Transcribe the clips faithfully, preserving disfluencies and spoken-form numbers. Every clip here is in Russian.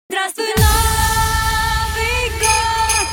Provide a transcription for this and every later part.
Здравствуй, Новый год!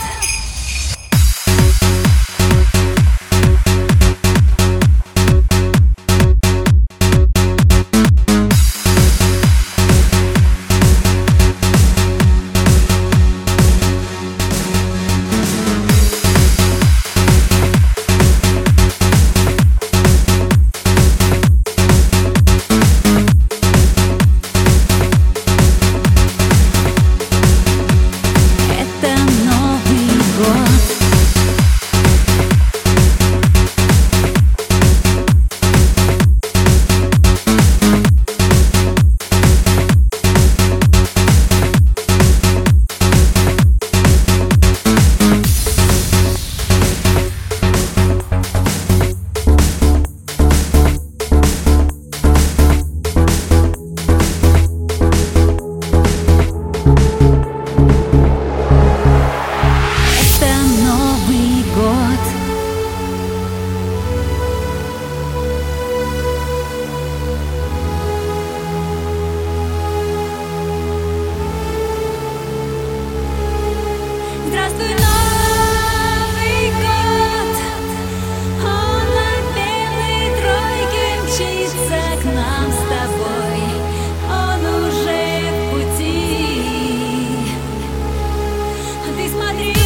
Здравствуй, Новый год! Он на белой тройке мчится к нам с тобой. Он уже в пути. Ты смотри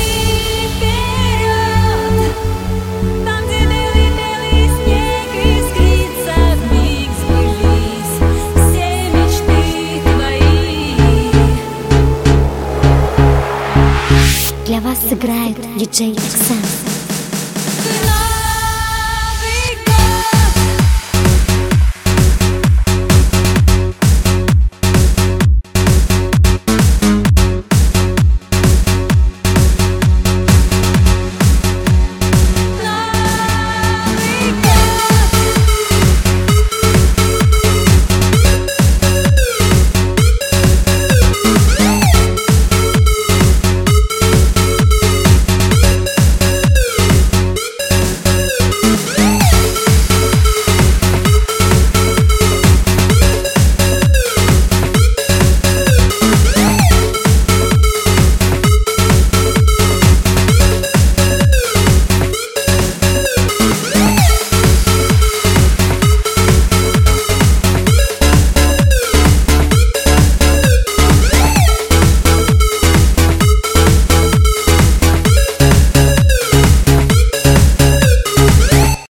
вперед, там, где белый-белый снег искрится, вмиг сбылись все мечты твои. Для вас сыграет диджей Оксан.